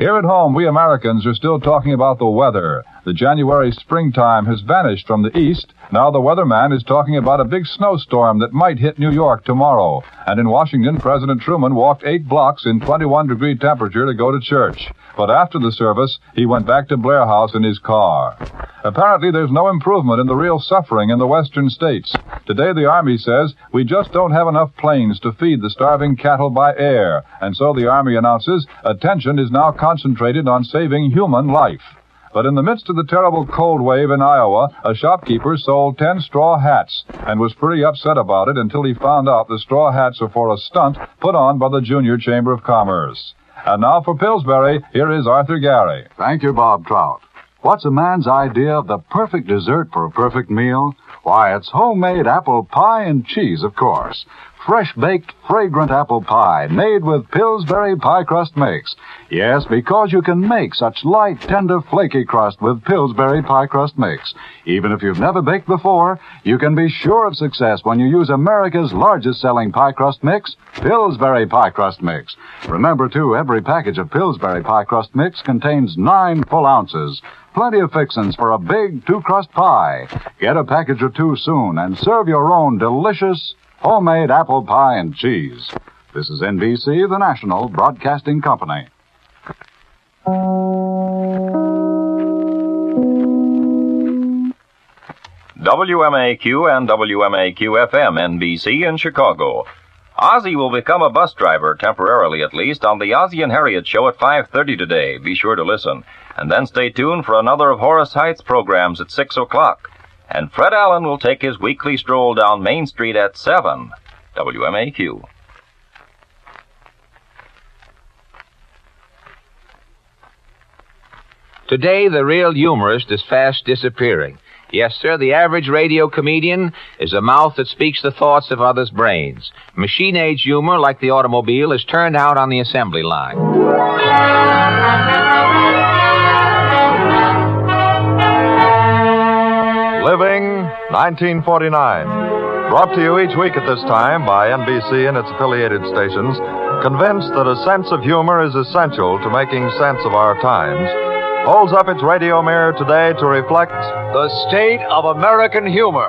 Here at home, we Americans are still talking about the weather. The January springtime has vanished from the east. Now the weatherman is talking about a big snowstorm that might hit New York tomorrow. And in Washington, President Truman walked 8 blocks in 21-degree temperature to go to church. But after the service, he went back to Blair House in his car. Apparently, there's no improvement in the real suffering in the western states. Today, the Army says we just don't have enough planes to feed the starving cattle by air. And so the Army announces attention is now concentrated on saving human life. But in the midst of the terrible cold wave in Iowa, a shopkeeper sold 10 straw hats and was pretty upset about it until he found out the straw hats are for a stunt put on by the Junior Chamber of Commerce. And now for Pillsbury, here is Arthur Gary. Thank you, Bob Trout. What's a man's idea of the perfect dessert for a perfect meal? Why, it's homemade apple pie and cheese, of course. Fresh-baked, fragrant apple pie made with Pillsbury pie crust mix. Yes, because you can make such light, tender, flaky crust with Pillsbury pie crust mix. Even if you've never baked before, you can be sure of success when you use America's largest-selling pie crust mix, Pillsbury pie crust mix. Remember, too, every package of Pillsbury pie crust mix contains 9 full ounces. Plenty of fixings for a big 2-crust pie. Get a package or 2 soon and serve your own delicious homemade apple pie and cheese. This is NBC, the National Broadcasting Company. WMAQ and WMAQ-FM NBC in Chicago. Ozzie will become a bus driver, temporarily at least, on the Ozzie and Harriet Show at 5:30 today. Be sure to listen. And then stay tuned for another of Horace Heights' programs at 6 o'clock. And Fred Allen will take his weekly stroll down Main Street at 7. WMAQ. Today, the real humorist is fast disappearing. Yes, sir, the average radio comedian is a mouth that speaks the thoughts of others' brains. Machine-age humor, like the automobile, is turned out on the assembly line. Living 1949. Brought to you each week at this time by NBC and its affiliated stations, convinced that a sense of humor is essential to making sense of our times, holds up its radio mirror today to reflect the state of American humor.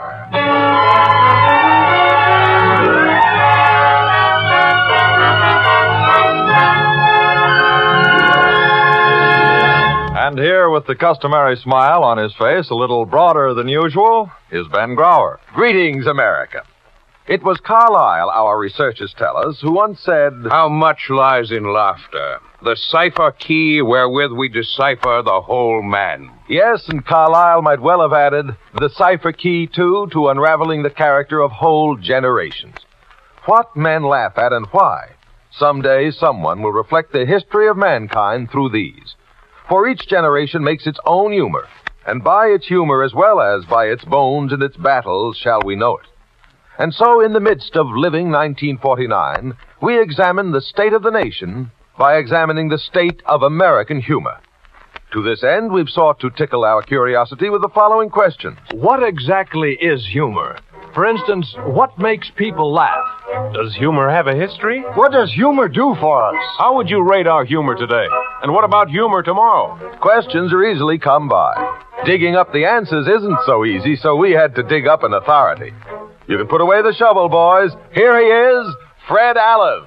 And here, with the customary smile on his face, a little broader than usual, is Ben Grauer. Greetings, America. It was Carlyle, our researchers tell us, who once said, "How much lies in laughter, the cipher key wherewith we decipher the whole man." Yes, and Carlyle might well have added, the cipher key, too, to unraveling the character of whole generations. What men laugh at and why? Someday someone will reflect the history of mankind through these. For each generation makes its own humor, and by its humor as well as by its bones and its battles shall we know it. And so, in the midst of living 1949, we examine the state of the nation by examining the state of American humor. To this end, we've sought to tickle our curiosity with the following questions. What exactly is humor? For instance, what makes people laugh? Does humor have a history? What does humor do for us? How would you rate our humor today? And what about humor tomorrow? Questions are easily come by. Digging up the answers isn't so easy, so we had to dig up an authority. You can put away the shovel, boys. Here he is, Fred Allen.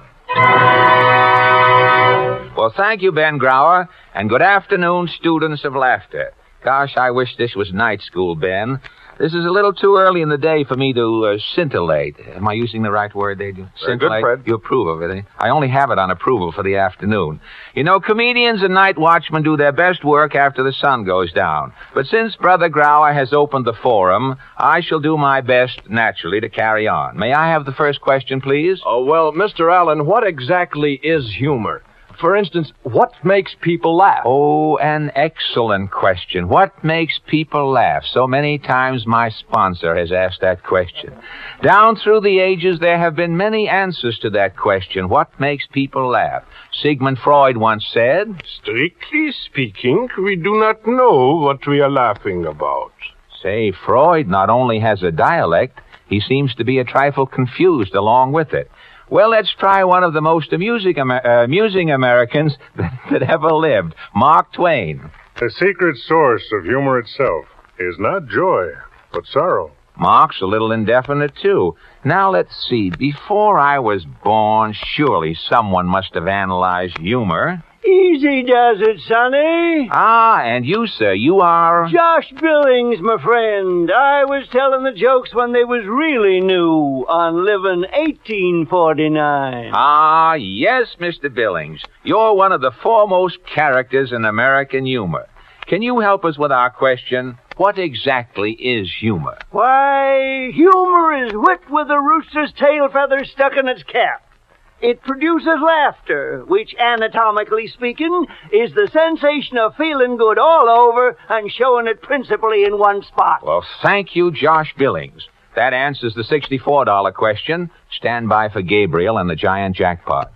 Well, thank you, Ben Grauer, and good afternoon, students of laughter. Gosh, I wish this was night school, Ben. This is a little too early in the day for me to scintillate. Am I using the right word, Dave? Very good, Fred. You approve of it, eh? I only have it on approval for the afternoon. You know, comedians and night watchmen do their best work after the sun goes down. But since Brother Grauer has opened the forum, I shall do my best, naturally, to carry on. May I have the first question, please? Oh, well, Mr. Allen, what exactly is humor? For instance, what makes people laugh? Oh, an excellent question. What makes people laugh? So many times my sponsor has asked that question. Down through the ages, there have been many answers to that question. What makes people laugh? Sigmund Freud once said, "Strictly speaking, we do not know what we are laughing about." Say, Freud not only has a dialect, he seems to be a trifle confused along with it. Well, let's try one of the most amusing Americans that ever lived, Mark Twain. The secret source of humor itself is not joy, but sorrow. Mark's a little indefinite, too. Now, let's see. Before I was born, surely someone must have analyzed humor. Easy does it, Sonny. Ah, and you, sir, you are... Josh Billings, my friend. I was telling the jokes when they was really new on Livin' 1849. Ah, yes, Mr. Billings. You're one of the foremost characters in American humor. Can you help us with our question? What exactly is humor? Why, humor is wit with a rooster's tail feather stuck in its cap. It produces laughter, which, anatomically speaking, is the sensation of feeling good all over and showing it principally in one spot. Well, thank you, Josh Billings. That answers the $64 question. Stand by for Gabriel and the giant jackpot.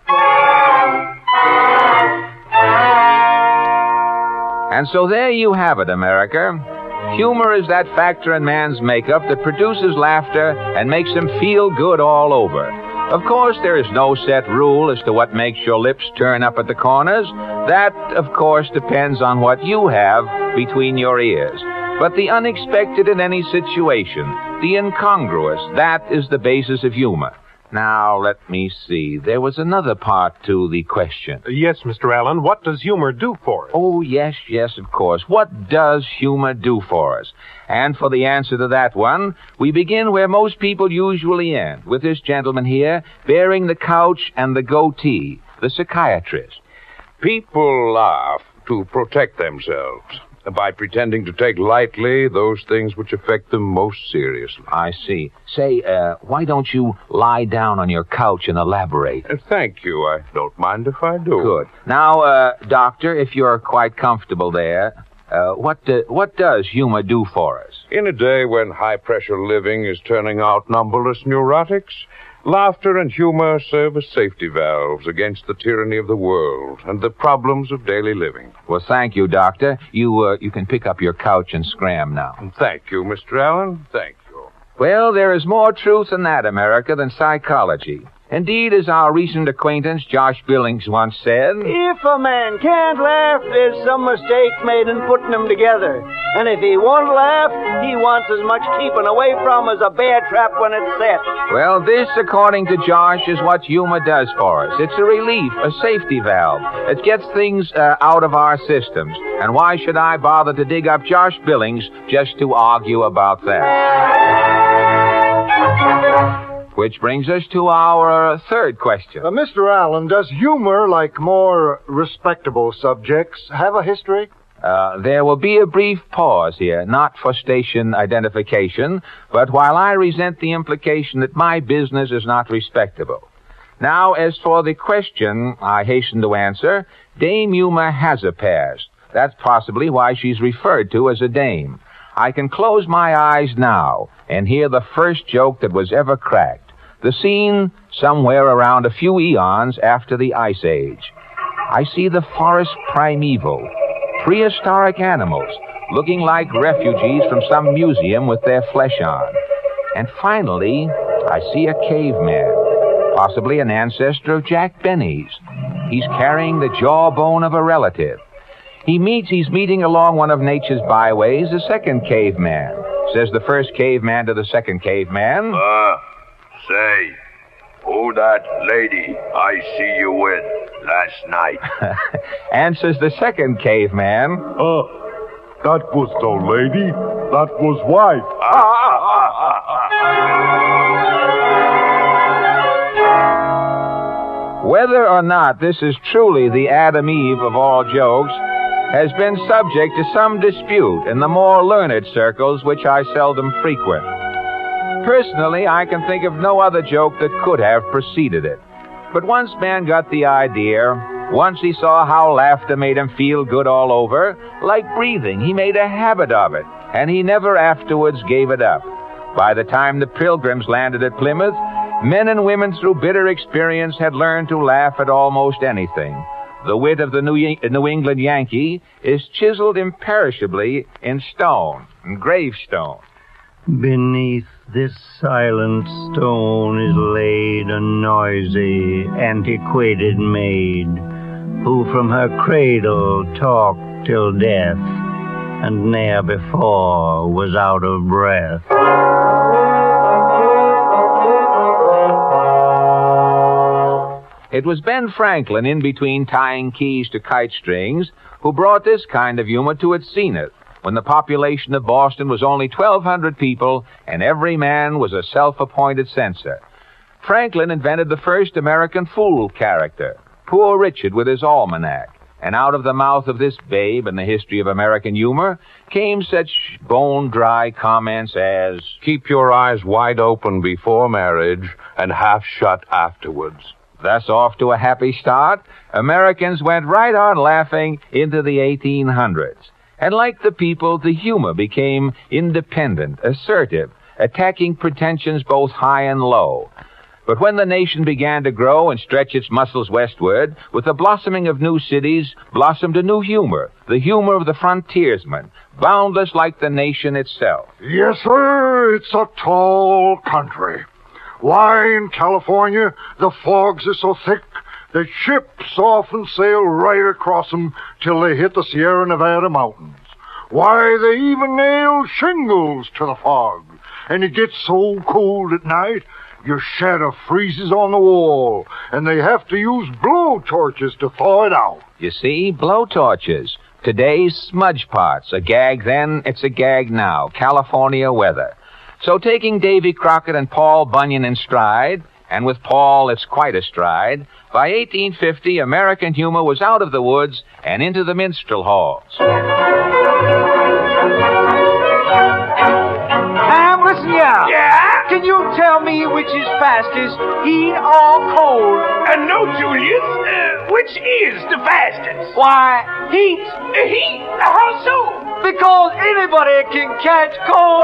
And so there you have it, America. Humor is that factor in man's makeup that produces laughter and makes him feel good all over. Of course, there is no set rule as to what makes your lips turn up at the corners. That, of course, depends on what you have between your ears. But the unexpected in any situation, the incongruous, that is the basis of humor. Now, let me see. There was another part to the question. Yes, Mr. Allen. What does humor do for us? Oh, yes, of course. What does humor do for us? And for the answer to that one, we begin where most people usually end, with this gentleman here bearing the couch and the goatee, the psychiatrist. People laugh to protect themselves by pretending to take lightly those things which affect them most seriously. I see. Say, why don't you lie down on your couch and elaborate? Thank you. I don't mind if I do. Good. Now, Doctor, if you're quite comfortable there, what does humor do for us? In a day when high-pressure living is turning out numberless neurotics, laughter and humor serve as safety valves against the tyranny of the world and the problems of daily living. Well, thank you, Doctor. You can pick up your couch and scram now. Thank you, Mr. Allen. Thank you. Well, there is more truth in that, America, than psychology. Indeed, as our recent acquaintance Josh Billings once said, if a man can't laugh, there's some mistake made in putting them together. And if he won't laugh, he wants as much keeping away from as a bear trap when it's set. Well, this, according to Josh, is what humor does for us. It's a relief, a safety valve. It gets things out of our systems. And why should I bother to dig up Josh Billings just to argue about that? Which brings us to our third question. Mr. Allen, does humor, like more respectable subjects, have a history? There will be a brief pause here, not for station identification, but while I resent the implication that my business is not respectable. Now, as for the question I hasten to answer, Dame Humor has a past. That's possibly why she's referred to as a dame. I can close my eyes now and hear the first joke that was ever cracked. The scene somewhere around a few eons after the Ice Age. I see the forest primeval, prehistoric animals looking like refugees from some museum with their flesh on. And finally, I see a caveman, possibly an ancestor of Jack Benny's. He's carrying the jawbone of a relative. He's meeting along one of nature's byways a second caveman. Says the first caveman to the second caveman. Say, who that lady I see you with last night? Answers the second caveman. That was no lady. That was wife. Whether or not this is truly the Adam Eve of all jokes has been subject to some dispute in the more learned circles which I seldom frequent. Personally, I can think of no other joke that could have preceded it. But once man got the idea, once he saw how laughter made him feel good all over, like breathing, he made a habit of it, and he never afterwards gave it up. By the time the Pilgrims landed at Plymouth, men and women through bitter experience had learned to laugh at almost anything. The wit of the New England Yankee is chiseled imperishably in stone, in gravestone. Beneath This silent stone is laid a noisy, antiquated maid, who from her cradle talked till death, and ne'er before was out of breath. It was Ben Franklin, in between tying keys to kite strings, who brought this kind of humor to its zenith, when the population of Boston was only 1,200 people, and every man was a self-appointed censor. Franklin invented the first American fool character, Poor Richard with his almanac, and out of the mouth of this babe in the history of American humor came such bone-dry comments as, "Keep your eyes wide open before marriage and half shut afterwards." Thus, off to a happy start, Americans went right on laughing into the 1800s. And like the people, the humor became independent, assertive, attacking pretensions both high and low. But when the nation began to grow and stretch its muscles westward, with the blossoming of new cities blossomed a new humor, the humor of the frontiersman, boundless like the nation itself. Yes, sir, it's a tall country. Why, in California, the fogs are so thick that ships often sail right across them till they hit the Sierra Nevada mountains. Why, they even nail shingles to the fog, and it gets so cold at night, your shadow freezes on the wall, and they have to use blowtorches to thaw it out. You see, blowtorches. Today's smudge pots. A gag then, it's a gag now. California weather. So taking Davy Crockett and Paul Bunyan in stride, and with Paul it's quite a stride, by 1850 American humor was out of the woods and into the minstrel halls. Sam, listen here. Yeah? Can you tell me which is fastest, heat or cold? No, Julius. Which is the fastest? Why, heat. Heat? How so? Because anybody can catch cold.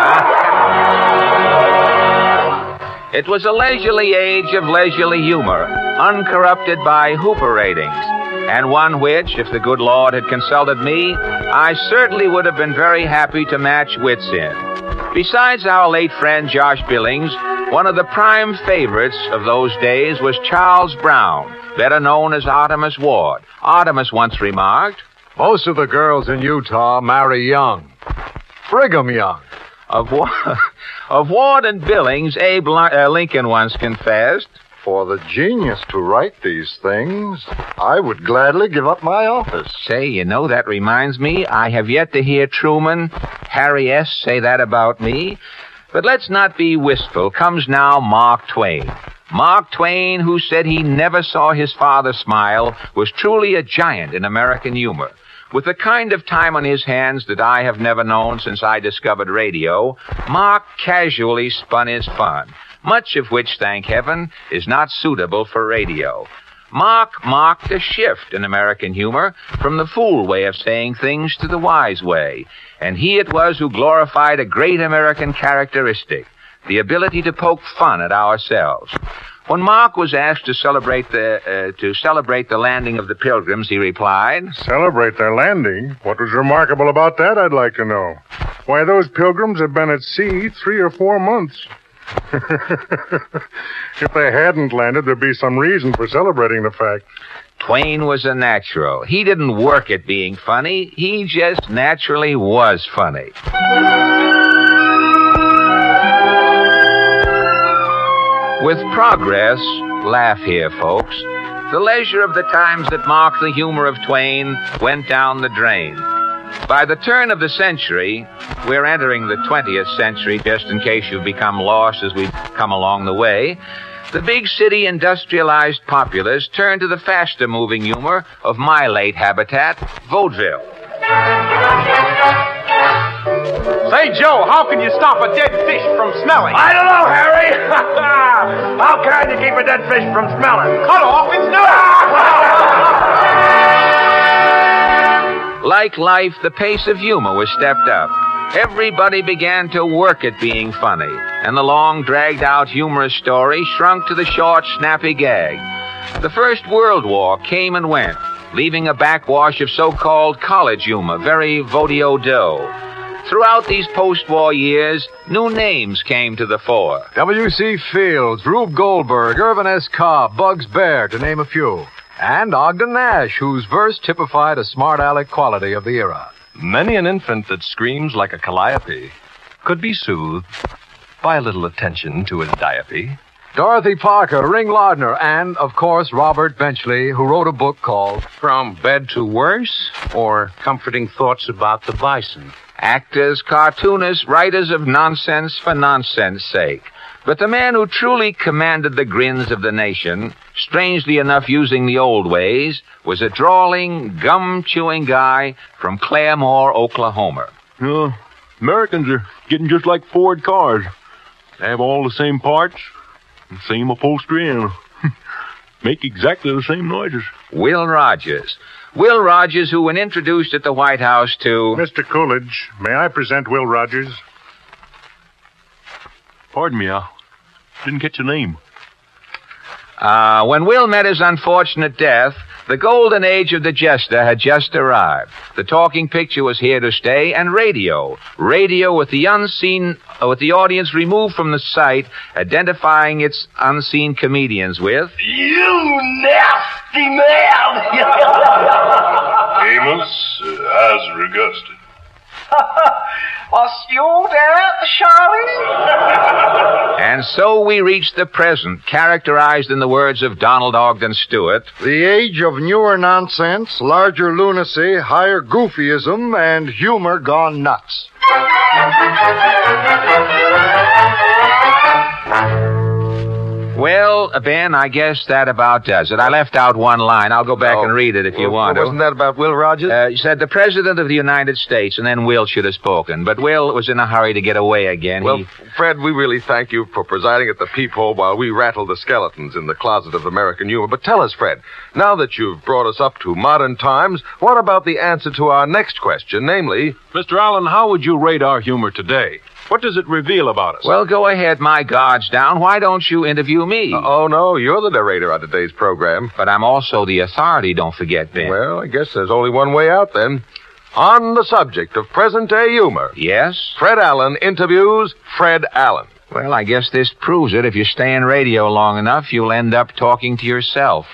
It was a leisurely age of leisurely humor, uncorrupted by Hooper ratings, and one which, if the good Lord had consulted me, I certainly would have been very happy to match wits in. Besides our late friend Josh Billings, one of the prime favorites of those days was Charles Brown, better known as Artemus Ward. Artemus once remarked, "Most of the girls in Utah marry young. Brigham Young." Of Ward and Billings, Abe Lincoln once confessed, "For the genius to write these things, I would gladly give up my office." Say, you know, that reminds me, I have yet to hear Truman, Harry S. say that about me. But let's not be wistful. Comes now Mark Twain. Mark Twain, who said he never saw his father smile, was truly a giant in American humor. With the kind of time on his hands that I have never known since I discovered radio, Mark casually spun his fun, much of which, thank heaven, is not suitable for radio. Mark marked a shift in American humor from the fool way of saying things to the wise way, and he it was who glorified a great American characteristic, the ability to poke fun at ourselves. When Mark was asked to celebrate the landing of the Pilgrims, he replied, "Celebrate their landing? What was remarkable about that, I'd like to know. Why, those Pilgrims have been at sea 3 or 4 months. If they hadn't landed, there'd be some reason for celebrating the fact." Twain was a natural. He didn't work at being funny. He just naturally was funny. With progress, laugh here, folks, the leisure of the times that marked the humor of Twain went down the drain. By the turn of the century, we're entering the 20th century, just in case you've become lost as we've come along the way, the big city industrialized populace turned to the faster-moving humor of my late habitat, vaudeville. Say, Joe, how can you stop a dead fish from smelling? I don't know, Harry. How can you keep a dead fish from smelling? Cut off its nose! Like life, the pace of humor was stepped up. Everybody began to work at being funny, and the long, dragged-out humorous story shrunk to the short, snappy gag. The First World War came and went, leaving a backwash of so-called college humor, very vaudeville. Throughout these post-war years, new names came to the fore. W.C. Fields, Rube Goldberg, Irvin S. Cobb, Bugs Baird, to name a few. And Ogden Nash, whose verse typified a smart aleck quality of the era. Many an infant that screams like a calliope could be soothed by a little attention to his diape. Dorothy Parker, Ring Lardner, and, of course, Robert Benchley, who wrote a book called From Bed to Worse, or Comforting Thoughts About the Bison. Actors, cartoonists, writers of nonsense for nonsense sake. But the man who truly commanded the grins of the nation, strangely enough using the old ways, was a drawling, gum-chewing guy from Claremore, Oklahoma. Americans are getting just like Ford cars. They have all the same parts, the same upholstery, and make exactly the same noises. Will Rogers. Will Rogers, who, when introduced at the White House to... Mr. Coolidge, may I present Will Rogers? Pardon me, I didn't catch your name. When Will met his unfortunate death, the golden age of the jester had just arrived. The talking picture was here to stay, and radio. Radio with the audience removed from the sight, identifying its unseen comedians with... You nasty man! Amos, as requested. Was you there, Charlie? And so we reach the present, characterized in the words of Donald Ogden Stewart. The age of newer nonsense, larger lunacy, higher goofyism, and humor gone nuts. Well, Ben, I guess that about does it. I left out one line. I'll go back and read it if you want to. Wasn't that about Will Rogers? You said the President of the United States, and then Will should have spoken. But Will was in a hurry to get away again. Well, Fred, we really thank you for presiding at the peephole while we rattled the skeletons in the closet of American humor. But tell us, Fred, now that you've brought us up to modern times, what about the answer to our next question, namely... Mr. Allen, how would you rate our humor today? What does it reveal about us? Well, go ahead, my guard's down. Why don't you interview me? Oh, no, you're the narrator on today's program. But I'm also the authority, don't forget, Ben. Well, I guess there's only one way out, then. On the subject of present-day humor. Yes? Fred Allen interviews Fred Allen. Well, I guess this proves it. If you stay in radio long enough, you'll end up talking to yourself.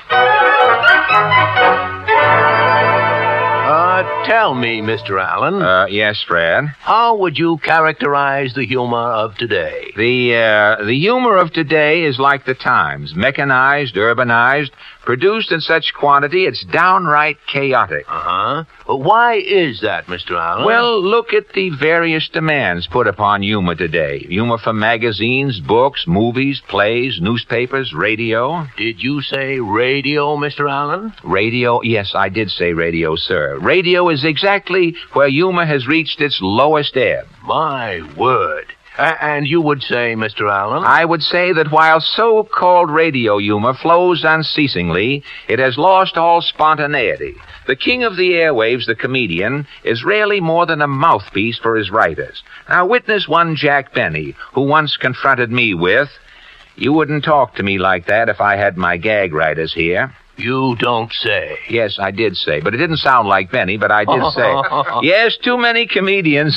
Tell me, Mr. Allen. Yes, Fred? How would you characterize the humor of today? The humor of today is like the times. Mechanized, urbanized, produced in such quantity it's downright chaotic. Uh-huh. Why is that, Mr. Allen? Well, look at the various demands put upon humor today. Humor from magazines, books, movies, plays, newspapers, radio. Did you say radio, Mr. Allen? Radio? Yes, I did say radio, sir. Radio is exactly where humor has reached its lowest ebb. My word. And you would say, Mr. Allen? I would say that while so-called radio humor flows unceasingly, it has lost all spontaneity. The king of the airwaves, the comedian, is rarely more than a mouthpiece for his writers. Now, witness one Jack Benny, who once confronted me with, "You wouldn't talk to me like that if I had my gag writers here." You don't say. Yes, I did say, but it didn't sound like Benny, but I did say. Yes, too many comedians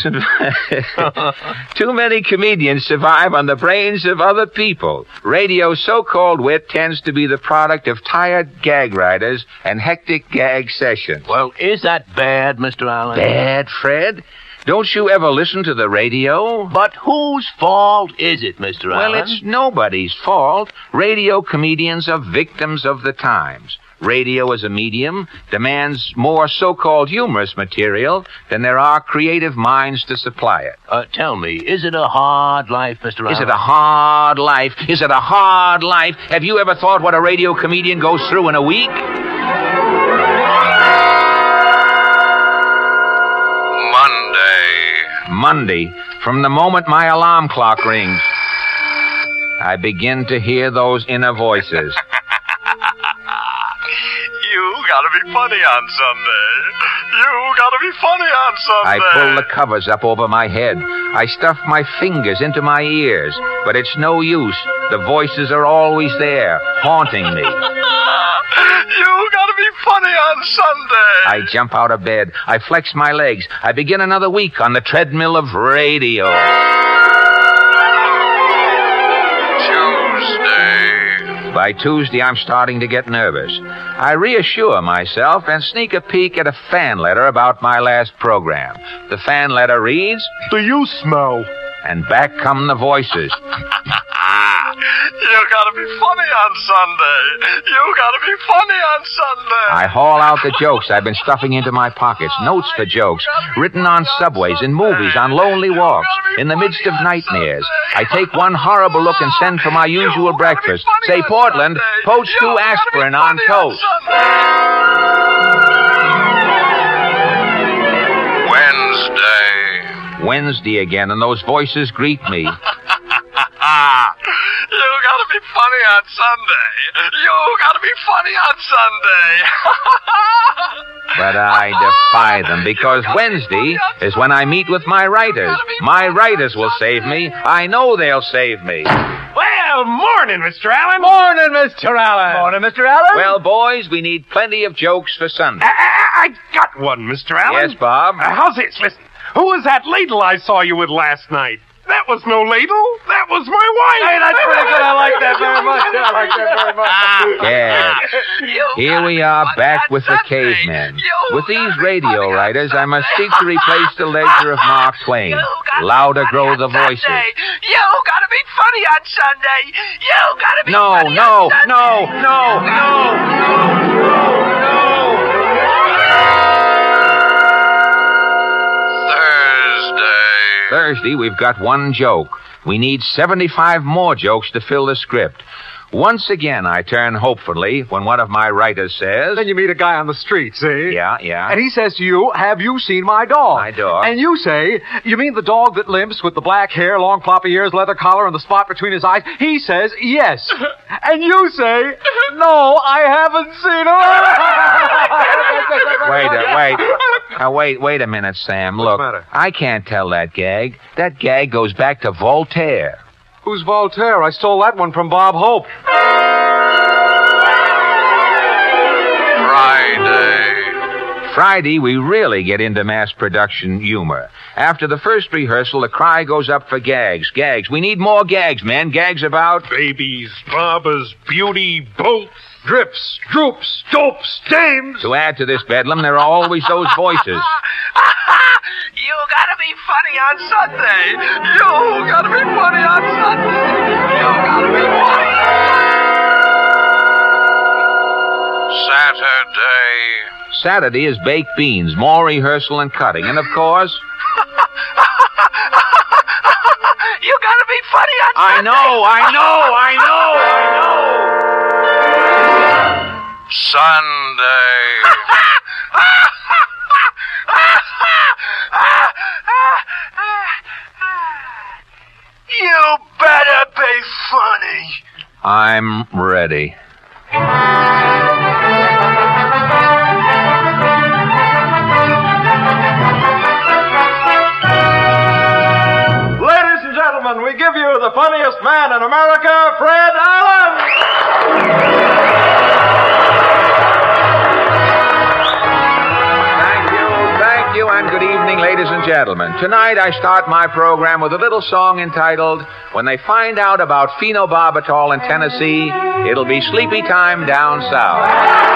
survive on the brains of other people. Radio's so-called wit tends to be the product of tired gag writers and hectic gag sessions. Well, is that bad, Mr. Allen? Bad, Fred? Don't you ever listen to the radio? But whose fault is it, Mr. Allen? Well, it's nobody's fault. Radio comedians are victims of the times. Radio as a medium demands more so-called humorous material than there are creative minds to supply it. Tell me, is it a hard life, Mr. Allen? Is it a hard life? Is it a hard life? Have you ever thought what a radio comedian goes through in a week? Monday, from the moment my alarm clock rings, I begin to hear those inner voices. You gotta be funny on Sunday. You gotta be funny on Sunday. I pull the covers up over my head. I stuff my fingers into my ears, but it's no use. The voices are always there, haunting me. You gotta be funny on Sunday. I jump out of bed. I flex my legs. I begin another week on the treadmill of radio. Tuesday. By Tuesday, I'm starting to get nervous. I reassure myself and sneak a peek at a fan letter about my last program. The fan letter reads, "Do you smell?" And back come the voices. You gotta be funny on Sunday. You gotta be funny on Sunday. I haul out the jokes I've been stuffing into my pockets, notes for jokes, written on subways, in movies, on lonely walks, in the midst of nightmares. I take one horrible look and send for my usual breakfast. Say, Portland, poach 2 aspirin on toast. Wednesday again, and those voices greet me. You gotta be funny on Sunday. You gotta be funny on Sunday. But I defy them, because Wednesday is when I meet with my writers. My writers will save me. I know they'll save me. Well, morning, Mr. Allen. Morning, Mr. Allen. Morning, Mr. Allen. Well, boys, we need plenty of jokes for Sunday. I got one, Mr. Allen. Yes, Bob? How's this? Listen. Who was that ladle I saw you with last night? That was no ladle. That was my wife. Hey, that's pretty good. I like that very much. I like that very much. Yeah. Here we are back with the cavemen. With these radio writers, I must seek to replace the ledger of Mark Twain. Louder grow the voices. You gotta be funny on Sunday. You gotta be No, funny no, on Sunday. no, no, no, Thursday, we've got one joke. We need 75 more jokes to fill the script. Once again, I turn hopefully when one of my writers says... Then you meet a guy on the street, see? Yeah. And he says to you, "Have you seen my dog?" My dog? And you say, "You mean the dog that limps with the black hair, long floppy ears, leather collar, and the spot between his eyes?" He says, "Yes." And you say, "No, I haven't seen him." Wait a minute, Sam. What's Look, the matter? I can't tell that gag. That gag goes back to Voltaire. Who's Voltaire? I stole that one from Bob Hope. Friday, we really get into mass production humor. After the first rehearsal, the cry goes up for gags. Gags. We need more gags, man. Gags about... babies, barbers, beauty, bolts. Drips, droops, dopes, dames. To add to this bedlam, there are always those voices. You gotta be funny on Sunday. You gotta be funny on Sunday. You gotta be funny. Saturday is baked beans, more rehearsal and cutting, and of course... You gotta be funny on Sunday. I know. Sunday. You better be funny. I'm ready. Ladies and gentlemen, we give you the funniest man in America, Fred Allen. Thank you, and good evening, ladies and gentlemen. Tonight I start my program with a little song entitled, "When They Find Out About Phenobarbital in Tennessee, It'll Be Sleepy Time Down South."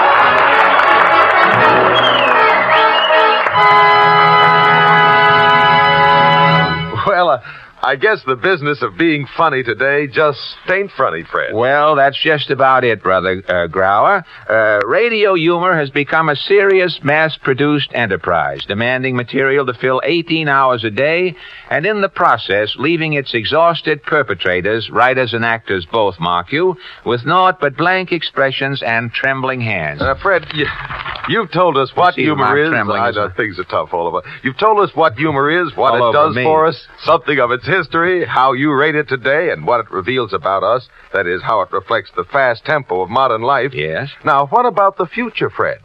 Well, I guess the business of being funny today just ain't funny, Fred. Well, that's just about it, Brother Grauer. Radio humor has become a serious, mass-produced enterprise, demanding material to fill 18 hours a day, and in the process, leaving its exhausted perpetrators, writers and actors both, mark you, with naught but blank expressions and trembling hands. Fred, you've told us what see, humor Mark is. trembling I is know a- things are tough all over. You've told us what humor is, what All it over does me. for us, something of its history, how you rate it today, and what it reveals about us. That is, how it reflects the fast tempo of modern life. Yes? Now, what about the future, Fred?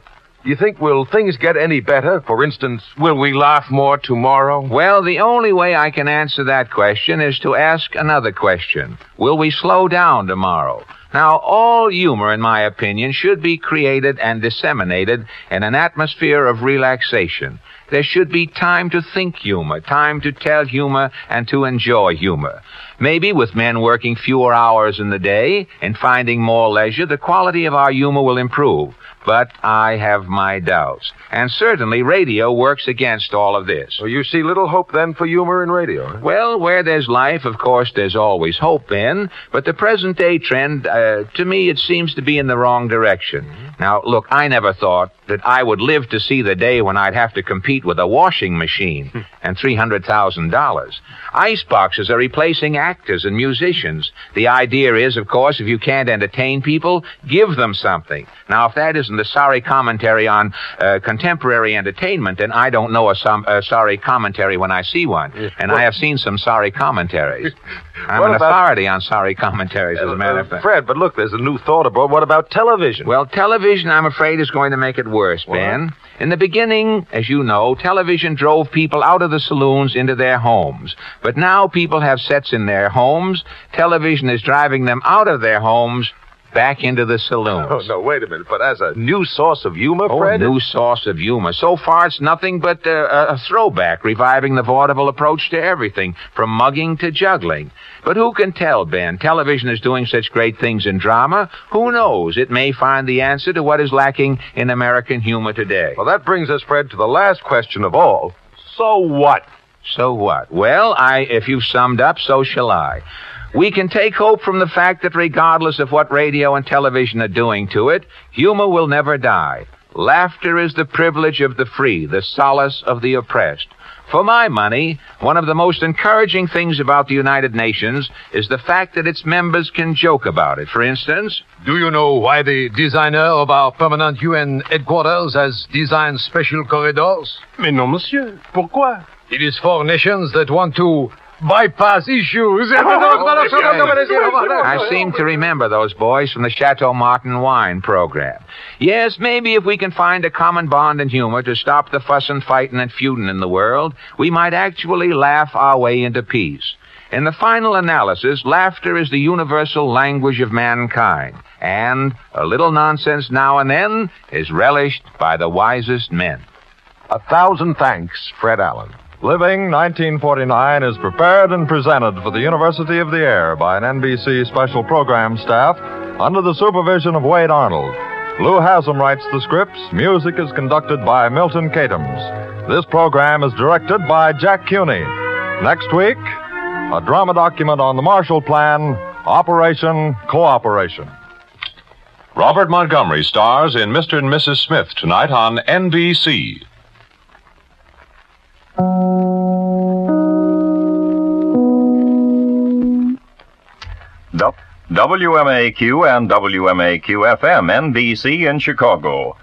You think, will things get any better? For instance, Will we laugh more tomorrow? Well, the only way I can answer that question is to ask another question. Will we slow down tomorrow? Now, all humor, in my opinion, should be created and disseminated in an atmosphere of relaxation. There should be time to think humor, time to tell humor, and to enjoy humor. Maybe with men working fewer hours in the day and finding more leisure, the quality of our humor will improve. But I have my doubts. And certainly radio works against all of this. So you see little hope then for humor in radio? Huh? Well, where there's life, of course, there's always hope, Ben. But the present-day trend, to me, it seems to be in the wrong direction. Now, look, I never thought that I would live to see the day when I'd have to compete with a washing machine and $300,000. Ice boxes are replacing actors and musicians. The idea is, of course, if you can't entertain people, give them something. Now, if that isn't a sorry commentary on contemporary entertainment, then I don't know a sorry commentary when I see one. And I have seen some sorry commentaries. I'm an authority on sorry commentaries, as a matter of fact. Fred, but look, there's a new thought about what about television? Well, television, I'm afraid, is going to make it worse, Ben. In the beginning, as you know, television drove people out of the saloons into their homes. But now people have sets in their homes. Television is driving them out of their homes back into the saloons. Oh, no, wait a minute. But as a new source of humor, Fred? New source of humor. So far, it's nothing but a throwback, reviving the vaudeville approach to everything, from mugging to juggling. But who can tell, Ben? Television is doing such great things in drama. Who knows? It may find the answer to what is lacking in American humor today. Well, that brings us, Fred, to the last question of all. So what? So what? Well, if you've summed up, so shall I. We can take hope from the fact that regardless of what radio and television are doing to it, humor will never die. Laughter is the privilege of the free, the solace of the oppressed. For my money, one of the most encouraging things about the United Nations is the fact that its members can joke about it. For instance, do you know why the designer of our permanent UN headquarters has designed special corridors? Mais non, monsieur. Pourquoi? It is for nations that want to bypass issues. I seem to remember those boys from the Chateau Martin wine program. Yes, maybe if we can find a common bond in humor to stop the fussing, fighting, and feuding in the world, we might actually laugh our way into peace. In the final analysis, laughter is the universal language of mankind, and a little nonsense now and then is relished by the wisest men. 1,000 thanks, Fred Allen. Living 1949 is prepared and presented for the University of the Air by an NBC special program staff under the supervision of Wade Arnold. Lou Haslam writes the scripts. Music is conducted by Milton Catums. This program is directed by Jack Cuney. Next week, a drama document on the Marshall Plan, Operation Cooperation. Robert Montgomery stars in Mr. and Mrs. Smith tonight on NBC. WMAQ and WMAQ-FM NBC in Chicago.